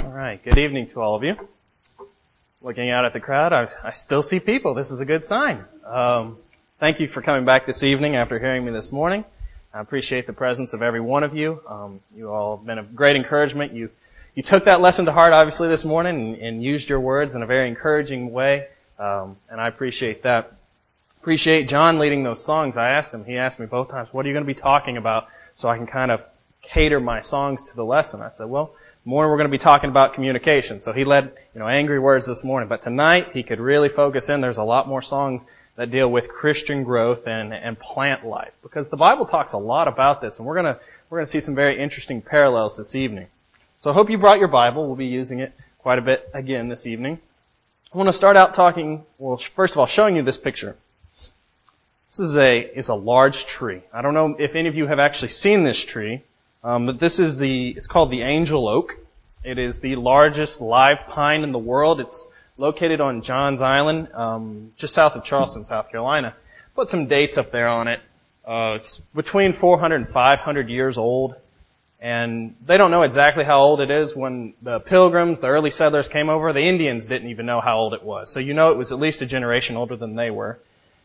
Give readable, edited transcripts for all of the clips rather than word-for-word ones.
All right. Good evening to all of you. Looking out at the crowd, I still see people. This is a good sign. Thank you for coming back this evening after hearing me this morning. I appreciate the presence of every one of you. You all have been a great encouragement. You took that lesson to heart, obviously, this morning and used your words in a very encouraging way. And I appreciate that. Appreciate John leading those songs. He asked me both times, what are you going to be talking about so I can kind of cater my songs to the lesson? I said, well, morning we're going to be talking about communication. So he led, angry words this morning. But tonight he could really focus in. There's a lot more songs that deal with Christian growth and plant life. Because the Bible talks a lot about this. And we're going to see some very interesting parallels this evening. So I hope you brought your Bible. We'll be using it quite a bit again this evening. I want to start out first of all, showing you this picture. This is a large tree. I don't know if any of you have actually seen this tree. But it's called the angel oak. It is the largest live pine in the world. It's located on Johns Island, just south of Charleston, South Carolina. Put some dates up there on it. It's between 400 and 500 years old. And they don't know exactly how old it is. When the Pilgrims, the early settlers came over, the Indians didn't even know how old it was. So it was at least a generation older than they were.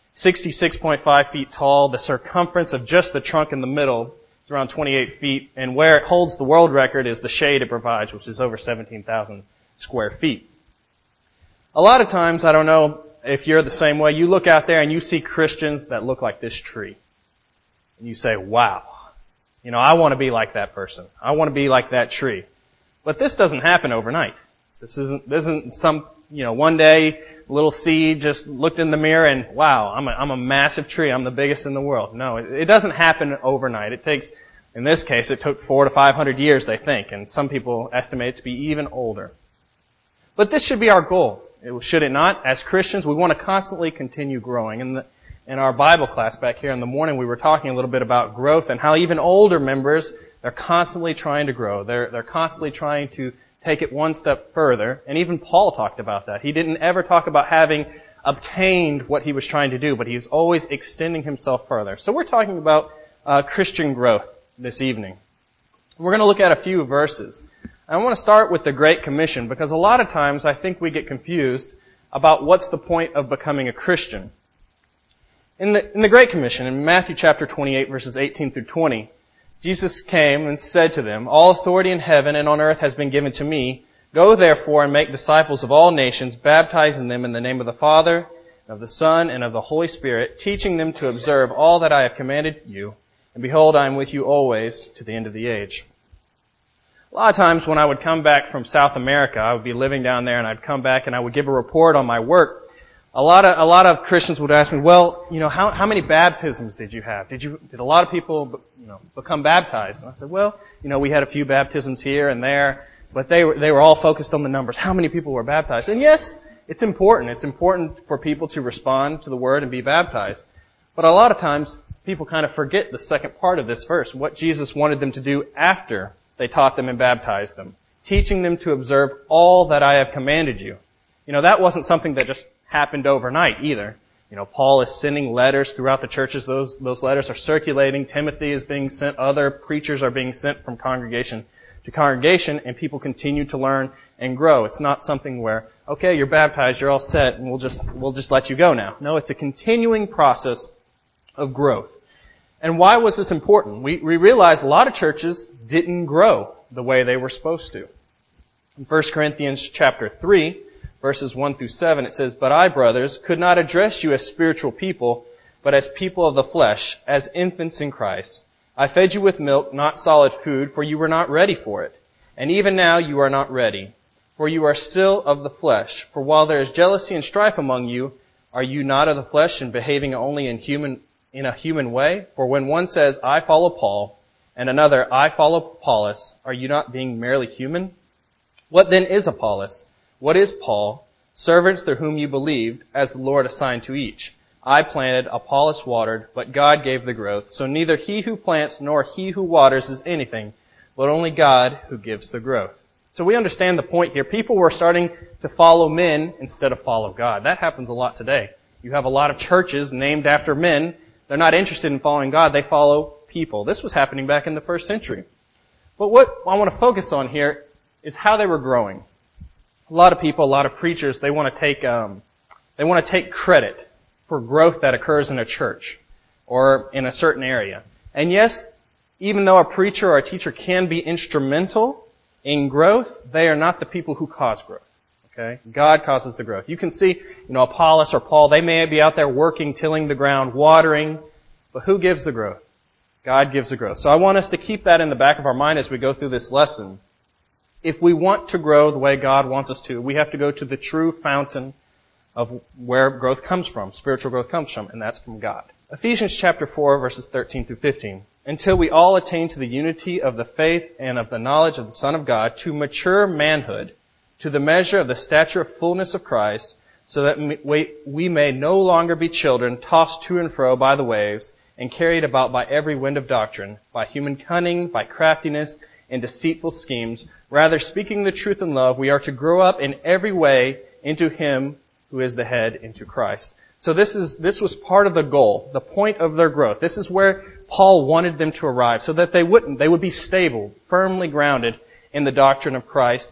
66.5 feet tall. The circumference of just the trunk in the middle is around 28 feet. And where it holds the world record is the shade it provides, which is over 17,000 square feet. A lot of times, I don't know if you're the same way, you look out there and you see Christians that look like this tree. And you say, wow, I want to be like that person. I want to be like that tree. But this doesn't happen overnight. This isn't some, one day little seed just looked in the mirror and wow, I'm a massive tree. I'm the biggest in the world. No, it doesn't happen overnight. It takes, in this case, it took 400 to 500 years, they think, and some people estimate it to be even older. But this should be our goal. Should it not? As Christians, we want to constantly continue growing. In our Bible class back here in the morning, we were talking a little bit about growth and how even older members, they're constantly trying to grow. They're constantly trying to take it one step further. And even Paul talked about that. He didn't ever talk about having obtained what he was trying to do, but he was always extending himself further. So we're talking about Christian growth this evening. We're going to look at a few verses. I want to start with the Great Commission because a lot of times I think we get confused about what's the point of becoming a Christian. In the Great Commission, in Matthew chapter 28, verses 18 through 20, Jesus came and said to them, all authority in heaven and on earth has been given to me. Go therefore and make disciples of all nations, baptizing them in the name of the Father, of the Son, and of the Holy Spirit, teaching them to observe all that I have commanded you. And behold, I am with you always to the end of the age. A lot of times when I would come back from South America, I would be living down there and I'd come back and I would give a report on my work. A lot of Christians would ask me, well, how many baptisms did you have? Did a lot of people, become baptized? And I said, well, we had a few baptisms here and there, but they were all focused on the numbers. How many people were baptized? And yes, it's important. It's important for people to respond to the word and be baptized. But a lot of times, people kind of forget the second part of this verse, what Jesus wanted them to do after they taught them and baptized them, teaching them to observe all that I have commanded you. That wasn't something that just happened overnight either. Paul is sending letters throughout the churches. Those letters are circulating. Timothy is being sent. Other preachers are being sent from congregation to congregation, and people continue to learn and grow. It's not something where, okay, you're baptized, you're all set, and we'll just let you go now. No, it's a continuing process of growth. And why was this important? We realized a lot of churches didn't grow the way they were supposed to. In 1 Corinthians chapter 3, verses 1 through 7, it says, but I, brothers, could not address you as spiritual people, but as people of the flesh, as infants in Christ. I fed you with milk, not solid food, for you were not ready for it. And even now you are not ready, for you are still of the flesh. For while there is jealousy and strife among you, are you not of the flesh and behaving only in a human way? For when one says, I follow Paul, and another, I follow Apollos, are you not being merely human? What then is Apollos? What is Paul? Servants through whom you believed, as the Lord assigned to each. I planted, Apollos watered, but God gave the growth. So neither he who plants nor he who waters is anything, but only God who gives the growth. So we understand the point here. People were starting to follow men instead of follow God. That happens a lot today. You have a lot of churches named after men. They're not interested in following God. They follow people. This was happening back in the first century. But what I want to focus on here is how they were growing. A lot of people, a lot of preachers, they want to take credit for growth that occurs in a church or in a certain area. And yes, even though a preacher or a teacher can be instrumental in growth, they are not the people who cause growth. Okay? God causes the growth. You can see, Apollos or Paul, they may be out there working, tilling the ground, watering, but who gives the growth? God gives the growth. So I want us to keep that in the back of our mind as we go through this lesson. If we want to grow the way God wants us to, we have to go to the true fountain of where growth comes from, spiritual growth comes from, and that's from God. Ephesians chapter 4, verses 13 through 15. Until we all attain to the unity of the faith and of the knowledge of the Son of God, to mature manhood, to the measure of the stature of fullness of Christ, so that we may no longer be children, tossed to and fro by the waves, and carried about by every wind of doctrine, by human cunning, by craftiness, and deceitful schemes. Rather, speaking the truth in love, we are to grow up in every way into Him who is the head, into Christ. So this was part of the goal, the point of their growth. This is where Paul wanted them to arrive, so that they would be stable, firmly grounded in the doctrine of Christ.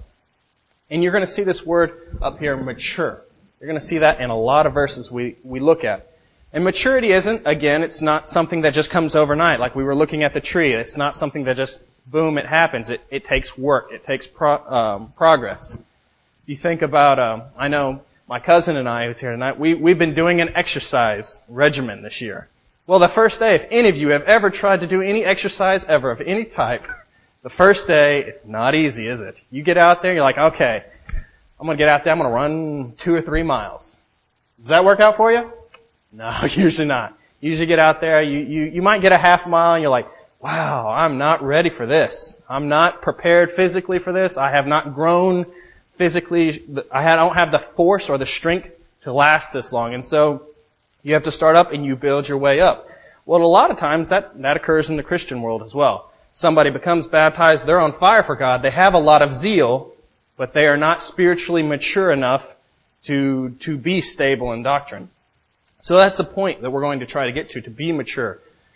And you're going to see this word up here, mature. You're going to see that in a lot of verses we look at. And maturity it's not something that just comes overnight, like we were looking at the tree. It's not something that just, boom, it happens. It takes work. It takes progress. You think about, I know my cousin and I, who's here tonight, we've been doing an exercise regimen this year. Well, the first day, if any of you have ever tried to do any exercise ever of any type, the first day, it's not easy, is it? You get out there, you're like, okay, I'm going to get out there, I'm going to run 2 or 3 miles. Does that work out for you? No, usually not. Usually get out there, you might get a half mile, and you're like, wow, I'm not ready for this. I'm not prepared physically for this. I have not grown physically. I don't have the force or the strength to last this long. And so you have to start up and you build your way up. Well, a lot of times that occurs in the Christian world as well. Somebody becomes baptized, they're on fire for God, they have a lot of zeal, but they are not spiritually mature enough to be stable in doctrine. So that's the point that we're going to try to get to be mature.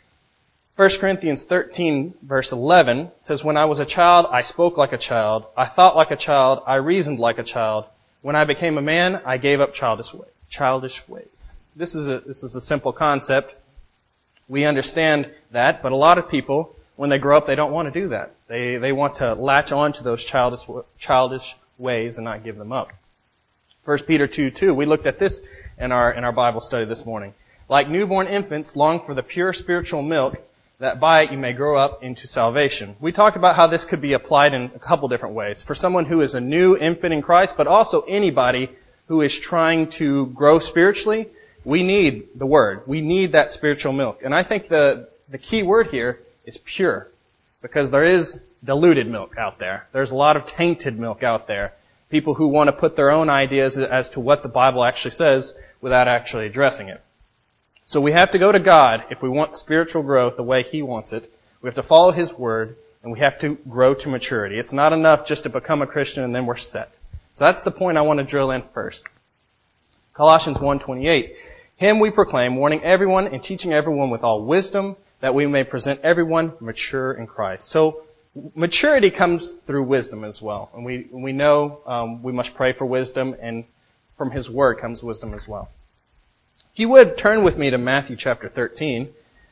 1 Corinthians 13, verse 11 says, when I was a child, I spoke like a child, I thought like a child, I reasoned like a child. When I became a man, I gave up childish ways. This is a simple concept. We understand that, but a lot of people, when they grow up, they don't want to do that. They want to latch on to those childish ways and not give them up. 1 Peter 2:2, we looked at this in our Bible study this morning. Like newborn infants, long for the pure spiritual milk, that by it you may grow up into salvation. We talked about how this could be applied in a couple different ways. For someone who is a new infant in Christ, but also anybody who is trying to grow spiritually, we need the Word. We need that spiritual milk. And I think the key word here is pure, because there is diluted milk out there. There's a lot of tainted milk out there. People who want to put their own ideas as to what the Bible actually says without actually addressing it. So we have to go to God if we want spiritual growth the way He wants it. We have to follow His Word, and we have to grow to maturity. It's not enough just to become a Christian and then we're set. So that's the point I want to drill in first. Colossians 1:28. Him we proclaim, warning everyone and teaching everyone with all wisdom, that we may present everyone mature in Christ. So maturity comes through wisdom as well. And we know we must pray for wisdom, and from His Word comes wisdom as well. If you would, turn with me to Matthew chapter 13.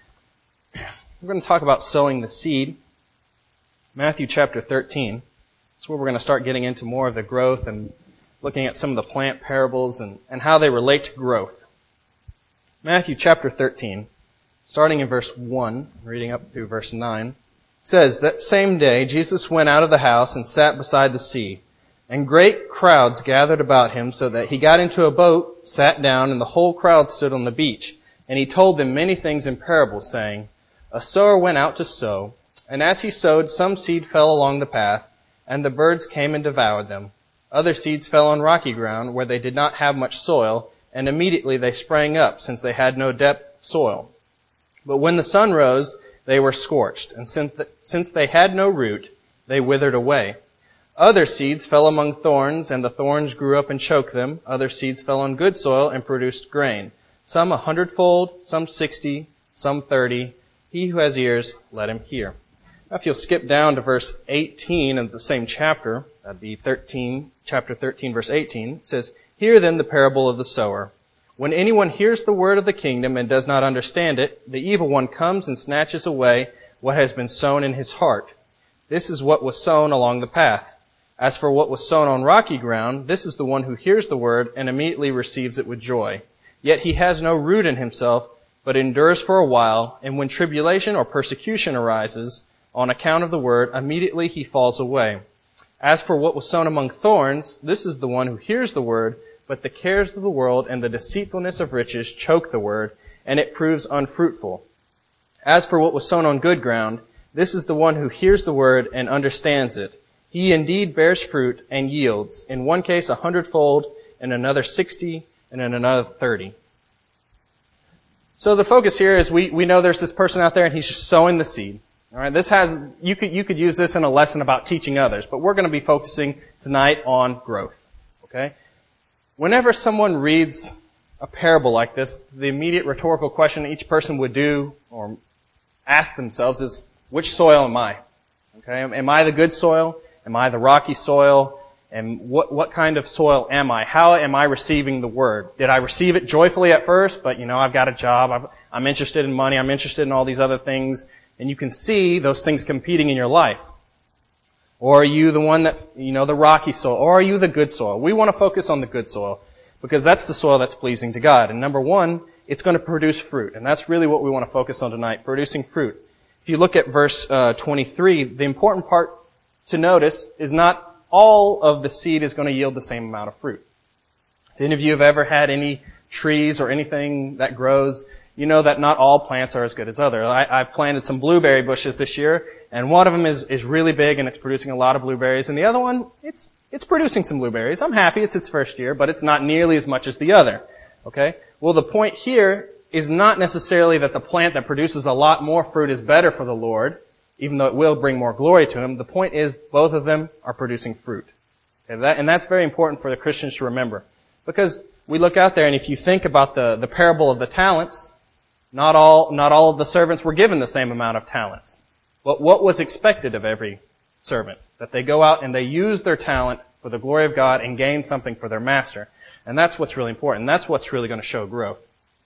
We're going to talk about sowing the seed. Matthew chapter 13. That's where we're going to start getting into more of the growth and looking at some of the plant parables and how they relate to growth. Matthew chapter 13, starting in verse 1, reading up through verse 9, says, that same day Jesus went out of the house and sat beside the sea. And great crowds gathered about him, so that he got into a boat, sat down, and the whole crowd stood on the beach. And he told them many things in parables, saying, a sower went out to sow, and as he sowed, some seed fell along the path, and the birds came and devoured them. Other seeds fell on rocky ground, where they did not have much soil, and immediately they sprang up, since they had no depth of soil. But when the sun rose, they were scorched, and since they had no root, they withered away. Other seeds fell among thorns, and the thorns grew up and choked them. Other seeds fell on good soil and produced grain, some 100-fold, some 60, some 30. He who has ears, let him hear. If you'll skip down to verse 18 of the same chapter, that'd be chapter 13, verse 18, it says, "Hear then the parable of the sower. When anyone hears the word of the kingdom and does not understand it, the evil one comes and snatches away what has been sown in his heart. This is what was sown along the path. As for what was sown on rocky ground, this is the one who hears the word and immediately receives it with joy. Yet he has no root in himself, but endures for a while, and when tribulation or persecution arises on account of the word, immediately he falls away. As for what was sown among thorns, this is the one who hears the word, but the cares of the world and the deceitfulness of riches choke the word, and it proves unfruitful. As for what was sown on good ground, this is the one who hears the word and understands it. He indeed bears fruit and yields, in one case 100-fold, in another 60, and in another 30. So the focus here is we know there's this person out there and he's sowing the seed. All right, you could use this in a lesson about teaching others, but we're going to be focusing tonight on growth. Okay? Whenever someone reads a parable like this, the immediate rhetorical question each person would do or ask themselves is, which soil am I? Okay? Am I the good soil? Am I the rocky soil? And what kind of soil am I? How am I receiving the word? Did I receive it joyfully at first, but I've got a job, I'm interested in money, I'm interested in all these other things, and you can see those things competing in your life? Or are you the one that, the rocky soil? Or are you the good soil? We want to focus on the good soil because that's the soil that's pleasing to God. And number one, it's going to produce fruit. And that's really what we want to focus on tonight, producing fruit. If you look at verse 23, the important part to notice is not all of the seed is going to yield the same amount of fruit. If any of you have ever had any trees or anything that grows, you know that not all plants are as good as others. I've planted some blueberry bushes this year, and one of them is really big and it's producing a lot of blueberries, and the other one, it's producing some blueberries. I'm happy it's its first year, but it's not nearly as much as the other. Okay? Well, the point here is not necessarily that the plant that produces a lot more fruit is better for the Lord, even though it will bring more glory to Him. The point is both of them are producing fruit. Okay? And that's very important for the Christians to remember. Because we look out there, and if you think about the parable of the talents, not all of the servants were given the same amount of talents. But what was expected of every servant? That they go out and they use their talent for the glory of God and gain something for their master. And that's what's really important. That's what's really going to show growth.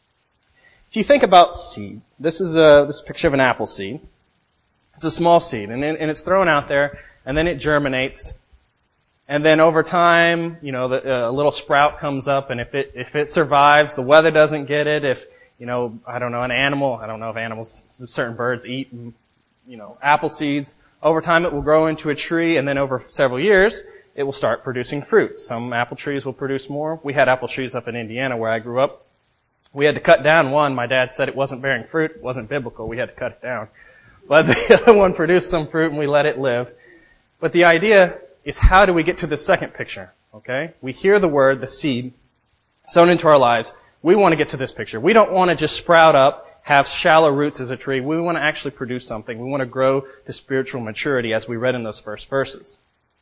If you think about seed, this is a picture of an apple seed. It's a small seed, and it's thrown out there, and then it germinates. And then over time, a little sprout comes up, and if it survives, the weather doesn't get it. If an animal, I don't know if animals, certain birds eat, apple seeds. Over time it will grow into a tree, and then over several years, it will start producing fruit. Some apple trees will produce more. We had apple trees up in Indiana where I grew up. We had to cut down one. My dad said it wasn't bearing fruit. It wasn't biblical. We had to cut it down. But the other one produced some fruit, and we let it live. But the idea is, how do we get to the second picture? Okay? We hear the word, the seed, sown into our lives. We want to get to this picture. We don't want to just sprout up, have shallow roots as a tree. We want to actually produce something. We want to grow to spiritual maturity, as we read in those first verses.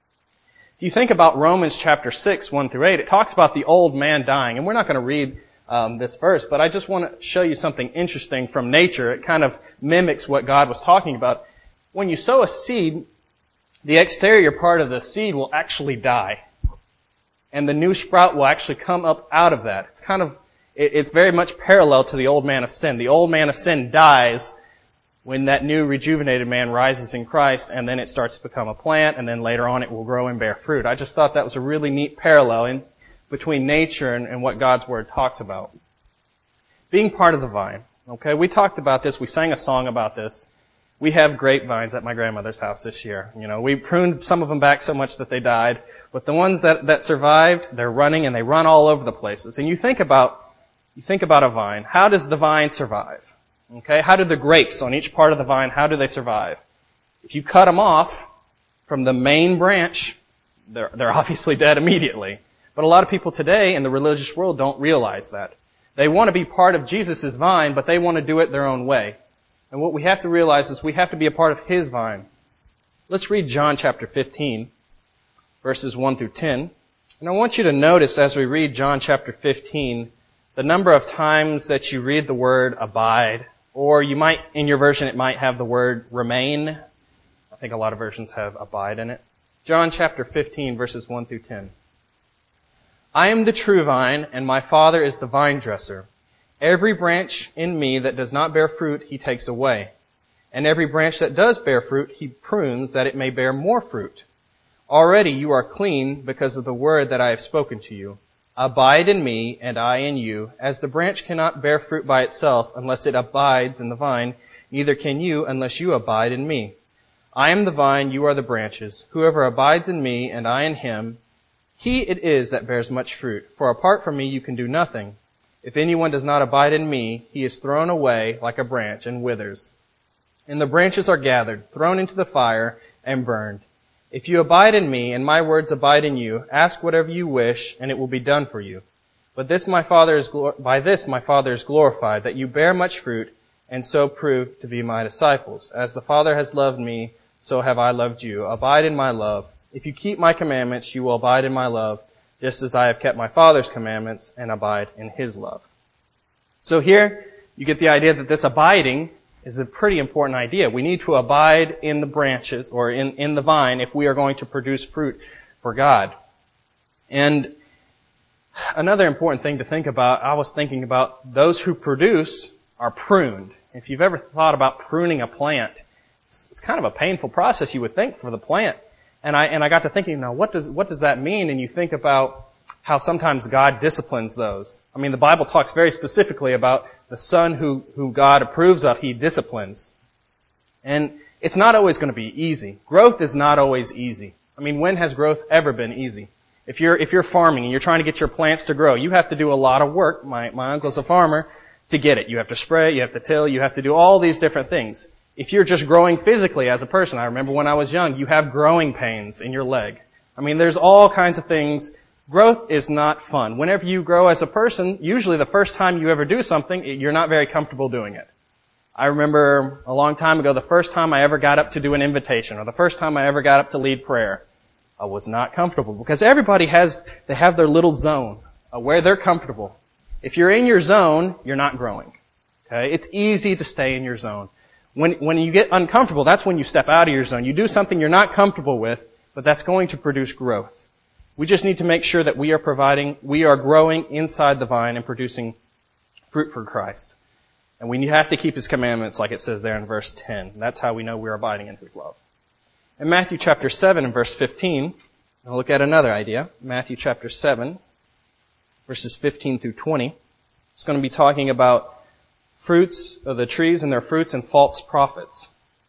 If you think about Romans chapter 6, 1 through 8, it talks about the old man dying. And we're not going to read this verse, but I just want to show you something interesting from nature. It kind of mimics what God was talking about. When you sow a seed, the exterior part of the seed will actually die. And the new sprout will actually come up out of that. It's very much parallel to the old man of sin. The old man of sin dies when that new rejuvenated man rises in Christ, and then it starts to become a plant, and then later on it will grow and bear fruit. I just thought that was a really neat parallel between nature and what God's Word talks about. Being part of the vine. Okay, we talked about this. We sang a song about this. We have grapevines at my grandmother's house this year. We pruned some of them back so much that they died. But the ones that survived, they're running, and they run all over the places. And you think about a vine. How does the vine survive? Okay, how do the grapes on each part of the vine, how do they survive? If you cut them off from the main branch, they're obviously dead immediately. But a lot of people today in the religious world don't realize that. They want to be part of Jesus' vine, but they want to do it their own way. And what we have to realize is we have to be a part of His vine. Let's read John chapter 15, verses 1 through 10. And I want you to notice as we read John chapter 15, the number of times that you read the word abide, or you might, in your version, it might have the word remain. I think a lot of versions have abide in it. John chapter 15, verses 1 through 10. I am the true vine, and my Father is the vine dresser. Every branch in me that does not bear fruit, he takes away. And every branch that does bear fruit, he prunes that it may bear more fruit. Already you are clean because of the word that I have spoken to you. Abide in me, and I in you. As the branch cannot bear fruit by itself unless it abides in the vine, neither can you unless you abide in me. I am the vine, you are the branches. Whoever abides in me, and I in him, he it is that bears much fruit. For apart from me you can do nothing. If anyone does not abide in me, he is thrown away like a branch and withers. And the branches are gathered, thrown into the fire, and burned. If you abide in me, and my words abide in you, ask whatever you wish, and it will be done for you. But by this my Father is glorified, that you bear much fruit, and so prove to be my disciples. As the Father has loved me, so have I loved you. Abide in my love. If you keep my commandments, you will abide in my love, just as I have kept my Father's commandments and abide in his love. So here, you get the idea that this abiding is a pretty important idea. We need to abide in the branches, or in the vine, if we are going to produce fruit for God. And another important thing to think about, I was thinking about those who produce are pruned. If you've ever thought about pruning a plant, it's kind of a painful process, you would think, for the plant. And I got to thinking, now what does that mean? And you think about how sometimes God disciplines those. I mean, the Bible talks very specifically about the son who God approves of, he disciplines. And it's not always going to be easy. Growth is not always easy. I mean, when has growth ever been easy? If you're farming and you're trying to get your plants to grow, you have to do a lot of work. My uncle's a farmer, to get it. You have to spray, you have to till, you have to do all these different things. If you're just growing physically as a person, I remember when I was young, you have growing pains in your leg. I mean, there's all kinds of things. Growth is not fun. Whenever you grow as a person, usually the first time you ever do something, you're not very comfortable doing it. I remember a long time ago, the first time I ever got up to do an invitation, or the first time I ever got up to lead prayer, I was not comfortable, because everybody they have their little zone where they're comfortable. If you're in your zone, you're not growing. Okay? It's easy to stay in your zone. When you get uncomfortable, that's when you step out of your zone. You do something you're not comfortable with, but that's going to produce growth. We just need to make sure that we are growing inside the vine and producing fruit for Christ. And we have to keep his commandments, like it says there in verse 10. That's how we know we're abiding in his love. In Matthew chapter 7 and verse 15, we'll look at another idea. Matthew chapter 7, verses 15 through 20. It's going to be talking about fruits of the trees and their fruits and false prophets.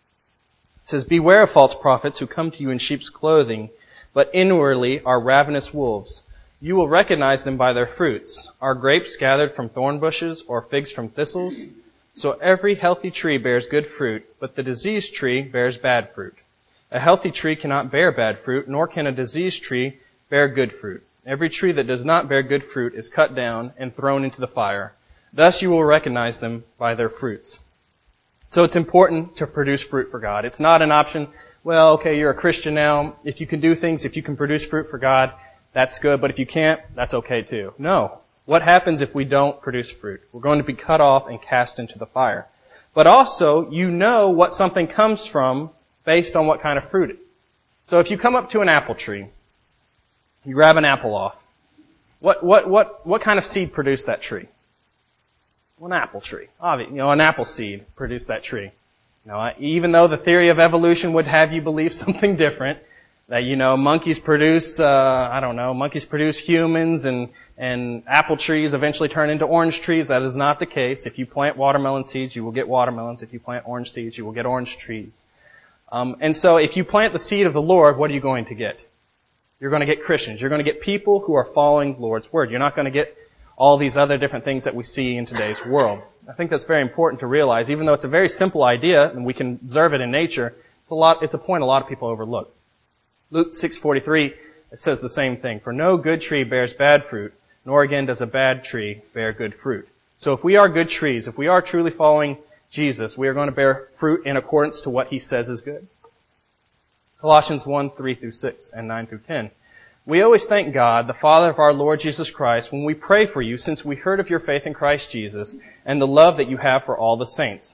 It says, beware of false prophets who come to you in sheep's clothing, but inwardly are ravenous wolves. You will recognize them by their fruits. Are grapes gathered from thorn bushes or figs from thistles? So every healthy tree bears good fruit, but the diseased tree bears bad fruit. A healthy tree cannot bear bad fruit, nor can a diseased tree bear good fruit. Every tree that does not bear good fruit is cut down and thrown into the fire. Thus you will recognize them by their fruits. So it's important to produce fruit for God. It's not an option, well, okay, you're a Christian now. If you can do things, if you can produce fruit for God, that's good. But if you can't, that's okay too. No. What happens if we don't produce fruit? We're going to be cut off and cast into the fire. But also, you know what something comes from based on what kind of fruit it is. So if you come up to an apple tree, you grab an apple off, what kind of seed produced that tree? Well, an apple tree. An apple seed produced that tree. Now, even though the theory of evolution would have you believe something different, that, monkeys produce humans and apple trees eventually turn into orange trees. That is not the case. If you plant watermelon seeds, you will get watermelons. If you plant orange seeds, you will get orange trees. And so if you plant the seed of the Lord, what are you going to get? You're going to get Christians. You're going to get people who are following the Lord's word. You're not going to get all these other different things that we see in today's world. I think that's very important to realize, even though it's a very simple idea and we can observe it in nature, it's a point a lot of people overlook. Luke 6:43, it says the same thing. For no good tree bears bad fruit, nor again does a bad tree bear good fruit. So if we are good trees, if we are truly following Jesus, we are going to bear fruit in accordance to what he says is good. Colossians 1:3-6 and 9-10. We always thank God, the Father of our Lord Jesus Christ, when we pray for you, since we heard of your faith in Christ Jesus and the love that you have for all the saints.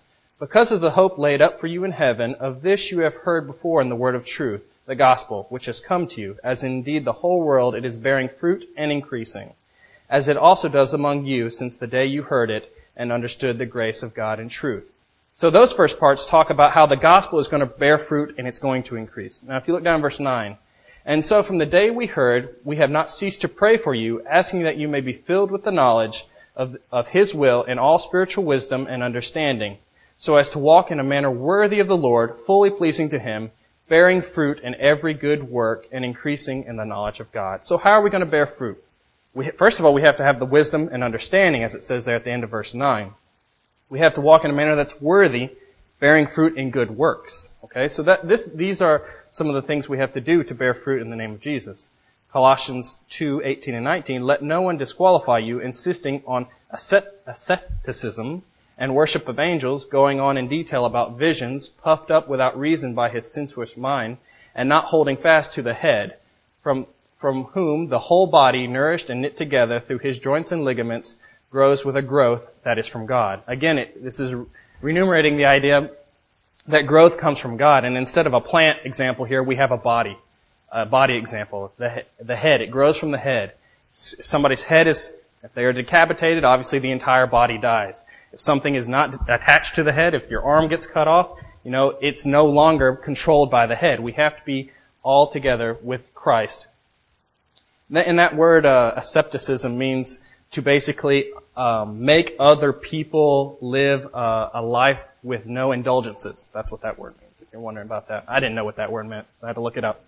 Because of the hope laid up for you in heaven, of this you have heard before in the word of truth, the gospel, which has come to you, as indeed the whole world it is bearing fruit and increasing, as it also does among you since the day you heard it and understood the grace of God in truth. So those first parts talk about how the gospel is going to bear fruit and it's going to increase. Now if you look down at verse 9, and so from the day we heard, we have not ceased to pray for you, asking that you may be filled with the knowledge of His will in all spiritual wisdom and understanding, so as to walk in a manner worthy of the Lord, fully pleasing to Him, bearing fruit in every good work and increasing in the knowledge of God. So how are we going to bear fruit? First of all, we have to have the wisdom and understanding, as it says there at the end of verse 9. We have to walk in a manner that's worthy, bearing fruit in good works. Okay, so these are some of the things we have to do to bear fruit in the name of Jesus. Colossians 2:18 and 19, let no one disqualify you, insisting on asceticism and worship of angels, going on in detail about visions, puffed up without reason by his sensuous mind, and not holding fast to the head, from whom the whole body, nourished and knit together through his joints and ligaments, grows with a growth that is from God. Again, this is remunerating the idea that growth comes from God, and instead of a plant example here, we have a body example. The head, it grows from the head. If somebody's head if they are decapitated, obviously the entire body dies. If something is not attached to the head, if your arm gets cut off, it's no longer controlled by the head. We have to be all together with Christ. And that word, asceticism, means to basically make other people live a life with no indulgences. That's what that word means, if you're wondering about that. I didn't know what that word meant. I had to look it up.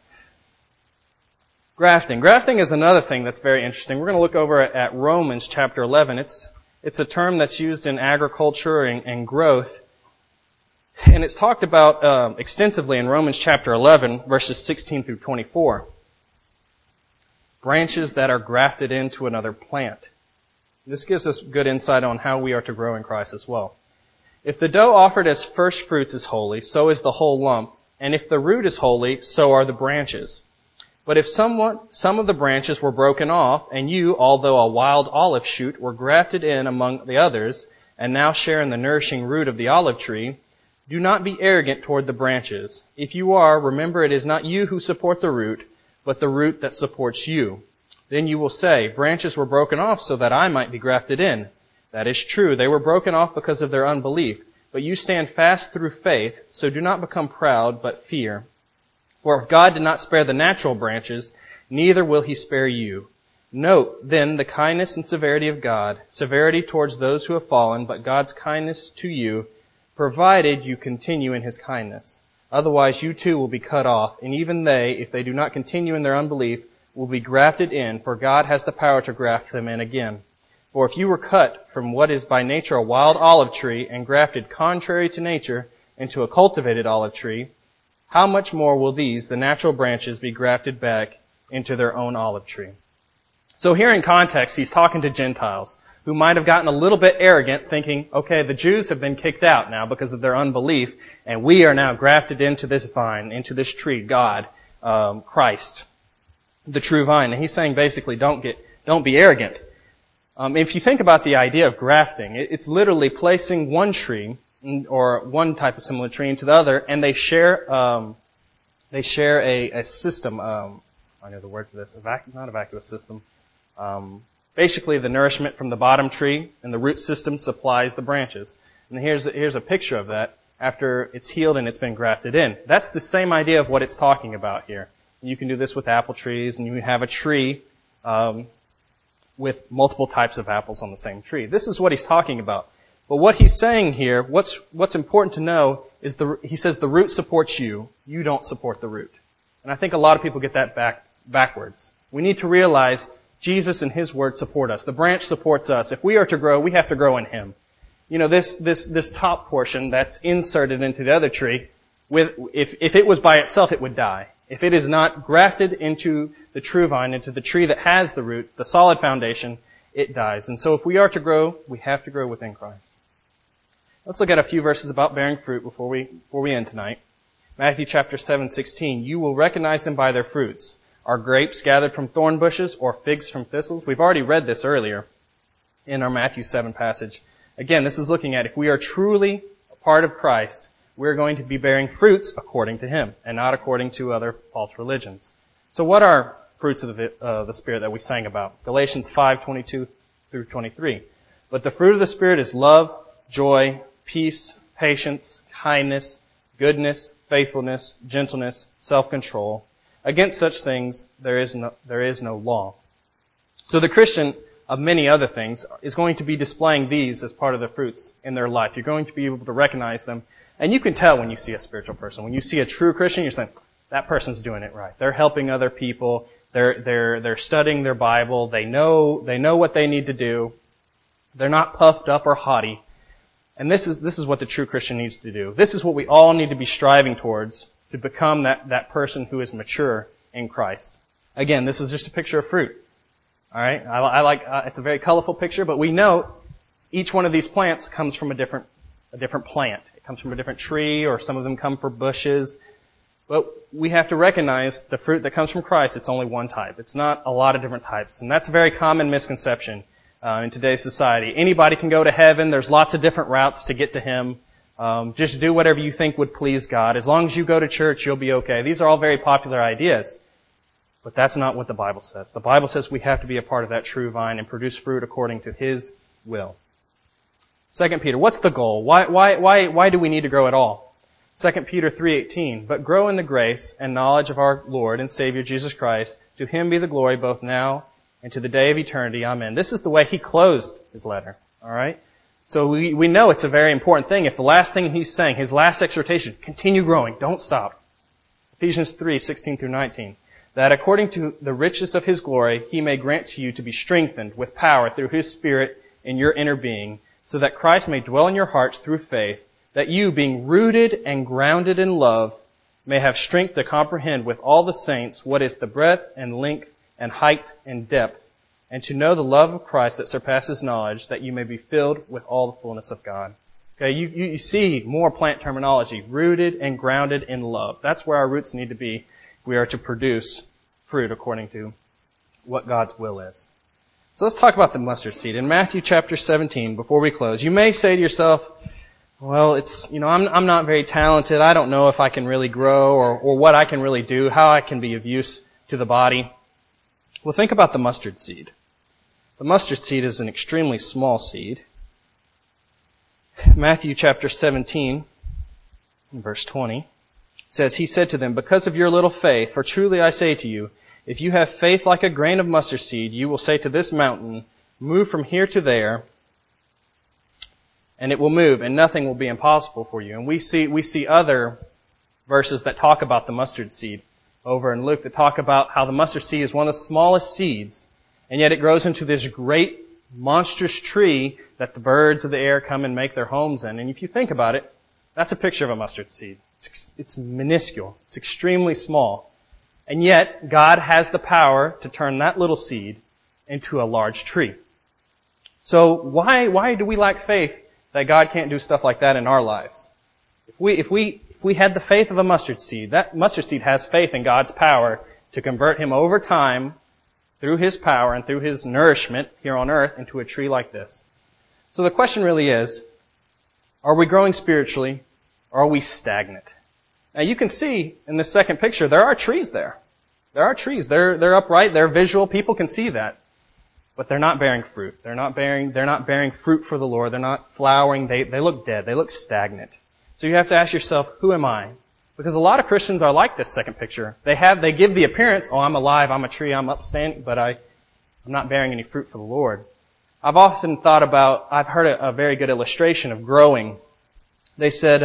Grafting. Grafting is another thing that's very interesting. We're going to look over at Romans chapter 11. It's a term that's used in agriculture and growth. And it's talked about extensively in Romans chapter 11, verses 16 through 24. Branches that are grafted into another plant. This gives us good insight on how we are to grow in Christ as well. If the dough offered as first fruits is holy, so is the whole lump. And if the root is holy, so are the branches. But if some of the branches were broken off, and you, although a wild olive shoot, were grafted in among the others, and now share in the nourishing root of the olive tree, do not be arrogant toward the branches. If you are, remember it is not you who support the root, but the root that supports you. Then you will say, branches were broken off so that I might be grafted in. That is true. They were broken off because of their unbelief. But you stand fast through faith, so do not become proud, but fear. For if God did not spare the natural branches, neither will He spare you. Note, then, the kindness and severity of God, severity towards those who have fallen, but God's kindness to you, provided you continue in His kindness. Otherwise you too will be cut off, and even they, if they do not continue in their unbelief, will be grafted in, for God has the power to graft them in again. For if you were cut from what is by nature a wild olive tree, and grafted contrary to nature into a cultivated olive tree, how much more will these, the natural branches, be grafted back into their own olive tree? So here in context, he's talking to Gentiles who might have gotten a little bit arrogant, thinking, okay, the Jews have been kicked out now because of their unbelief, and we are now grafted into this vine, into this tree, God, Christ, the true vine. And he's saying basically, don't be arrogant. If you think about the idea of grafting, it's literally placing one tree or one type of similar tree into the other, and they share a system. I know the word for this. Not a vacuous system. Basically, the nourishment from the bottom tree and the root system supplies the branches. And here's a picture of that after it's healed and it's been grafted in. That's the same idea of what it's talking about here. You can do this with apple trees, and you have a tree with multiple types of apples on the same tree. This is what he's talking about. But what he's saying here, what's important to know is he says the root supports you. You don't support the root. And I think a lot of people get that backwards. We need to realize Jesus and His Word support us. The branch supports us. If we are to grow, we have to grow in Him. This top portion that's inserted into the other tree, if it was by itself, it would die. If it is not grafted into the true vine, into the tree that has the root, the solid foundation, it dies. And so if we are to grow, we have to grow within Christ. Let's look at a few verses about bearing fruit before we end tonight. Matthew chapter 7:16. You will recognize them by their fruits. Are grapes gathered from thorn bushes or figs from thistles? We've already read this earlier in our Matthew 7 passage. Again, this is looking at if we are truly part of Christ, we're going to be bearing fruits according to Him and not according to other false religions. So what are fruits of the Spirit that we sang about? Galatians 5:22 through 23. But the fruit of the Spirit is love, joy, peace, patience, kindness, goodness, faithfulness, gentleness, self-control. Against such things there is no law. So the Christian, of many other things, is going to be displaying these as part of the fruits in their life. You're going to be able to recognize them. And you can tell when you see a spiritual person. When you see a true Christian, you're saying, that person's doing it right. They're helping other people. They're studying their Bible. They know what they need to do. They're not puffed up or haughty. And this is what the true Christian needs to do. This is what we all need to be striving towards to become that person who is mature in Christ. Again, this is just a picture of fruit. All right? I like it's a very colorful picture, but we know each one of these plants comes from a different plant. It comes from a different tree, or some of them come from bushes. But we have to recognize the fruit that comes from Christ, it's only one type. It's not a lot of different types. And that's a very common misconception in today's society. Anybody can go to heaven. There's lots of different routes to get to Him. Just do whatever you think would please God. As long as you go to church, you'll be okay. These are all very popular ideas. But that's not what the Bible says. The Bible says we have to be a part of that true vine and produce fruit according to His will. 2 Peter, what's the goal? Why do we need to grow at all? 2 Peter 3:18, but grow in the grace and knowledge of our Lord and Savior Jesus Christ. To Him be the glory both now and to the day of eternity. Amen. This is the way he closed his letter. All right? So we know it's a very important thing. If the last thing he's saying, his last exhortation, continue growing, don't stop. Ephesians 3:16 through 19. That according to the riches of His glory, He may grant to you to be strengthened with power through His Spirit in your inner being, so that Christ may dwell in your hearts through faith, that you, being rooted and grounded in love, may have strength to comprehend with all the saints what is the breadth and length and height and depth, and to know the love of Christ that surpasses knowledge, that you may be filled with all the fullness of God. Okay, you see more plant terminology, rooted and grounded in love. That's where our roots need to be. We are to produce fruit according to what God's will is. So let's talk about the mustard seed. In Matthew chapter 17, before we close, you may say to yourself, well, I'm not very talented. I don't know if I can really grow or what I can really do, how I can be of use to the body. Well, think about the mustard seed. The mustard seed is an extremely small seed. Matthew chapter 17, verse 20, says, He said to them, because of your little faith, for truly I say to you, if you have faith like a grain of mustard seed, you will say to this mountain, move from here to there, and it will move, and nothing will be impossible for you. And we see other verses that talk about the mustard seed over in Luke that talk about how the mustard seed is one of the smallest seeds, and yet it grows into this great, monstrous tree that the birds of the air come and make their homes in. And if you think about it, that's a picture of a mustard seed. It's minuscule. It's extremely small. And yet, God has the power to turn that little seed into a large tree. So why do we lack faith that God can't do stuff like that in our lives? If we had the faith of a mustard seed, that mustard seed has faith in God's power to convert him over time through His power and through His nourishment here on earth into a tree like this. So the question really is, are we growing spiritually or are we stagnant? Now you can see in this second picture, there are trees there. There are trees. They're upright. They're visual. People can see that. But they're not bearing fruit. They're not bearing fruit for the Lord. They're not flowering. They look dead. They look stagnant. So you have to ask yourself, who am I? Because a lot of Christians are like this second picture. They give the appearance, oh, I'm alive, I'm a tree, I'm upstanding, but I'm not bearing any fruit for the Lord. I've often thought about, I've heard a very good illustration of growing. They said,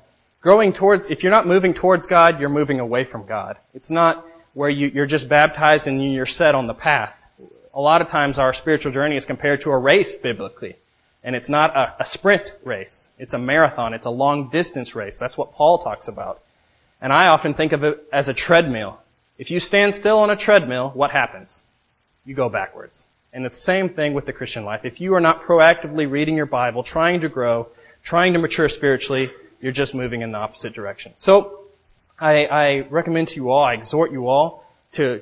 if you're not moving towards God, you're moving away from God. It's not where you're just baptized and you're set on the path. A lot of times our spiritual journey is compared to a race biblically. And it's not a sprint race. It's a marathon. It's a long distance race. That's what Paul talks about. And I often think of it as a treadmill. If you stand still on a treadmill, what happens? You go backwards. And it's the same thing with the Christian life. If you are not proactively reading your Bible, trying to grow, trying to mature spiritually, you're just moving in the opposite direction. So I recommend to you all, I exhort you all to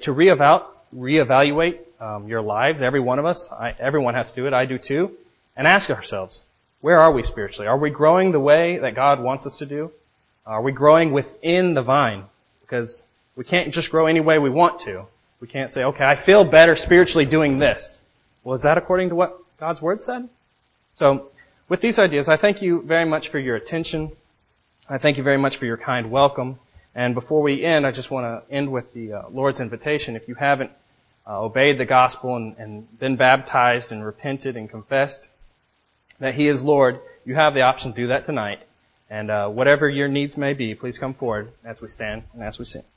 reevaluate your lives, every one of us. Everyone has to do it. I do too. And ask ourselves, where are we spiritually? Are we growing the way that God wants us to do? Are we growing within the vine? Because we can't just grow any way we want to. We can't say, okay, I feel better spiritually doing this. Well, is that according to what God's Word said? So, with these ideas, I thank you very much for your attention. I thank you very much for your kind welcome. And before we end, I just want to end with the Lord's invitation. If you haven't obeyed the gospel and been baptized and repented and confessed that He is Lord, you have the option to do that tonight. And whatever your needs may be, please come forward as we stand and as we sing.